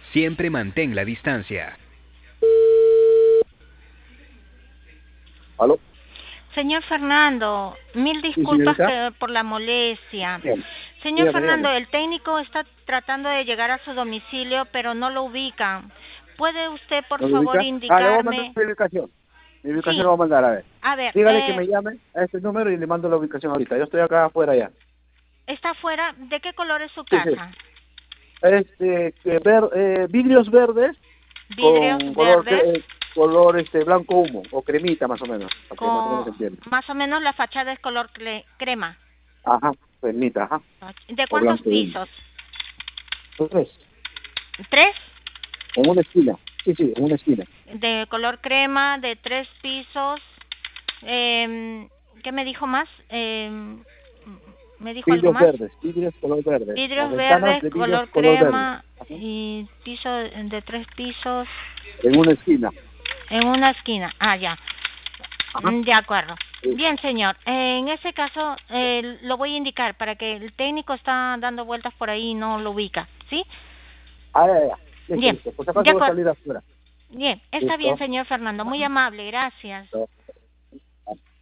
Siempre mantén la distancia. ¿Aló? Señor Fernando, mil Sí, disculpas señorita. por la molestia. Dígame, Señor dígame, Fernando, dígame. el técnico está tratando de llegar a su domicilio, pero no lo ubica. ¿Puede usted, por ¿No me favor, ubica? Ah, le voy a mandar indicarme? mi ubicación. Mi ubicación le Sí, voy a mandar, a ver. a ver, Dígale que me llame a este número y le mando la ubicación ahorita. Yo estoy acá afuera ya. está afuera. ¿De qué color es su Sí, sí. casa? Vidrios verdes Vidrios con verdes, color blanco humo o cremita más o menos, para que más o menos con se entienda. más o menos la fachada es color crema. Ajá, cremita, ajá, ¿De o cuántos blanco humo. pisos? Entonces, ¿Tres? en una esquina. Sí, sí, en una esquina. De color crema, de 3 pisos. ¿Qué me dijo más? ¿Me dijo algo más? Vidrios color verde. Las Vidrios ventanas verdes, de vidrios color color verde. crema Ajá, y piso de 3 pisos en una esquina. en una esquina. Ah, ya. Ajá. De acuerdo. Sí. Bien, señor. En ese caso, lo voy a indicar para que el técnico está dando vueltas por ahí y no lo ubica. ¿Sí? Ah, ya, ya. Listo, Bien. listo. Por si De acaso voy a acuerdo. salir afuera. Bien. Está bien, Listo. señor Fernando. Muy Ajá. amable. Gracias. Listo.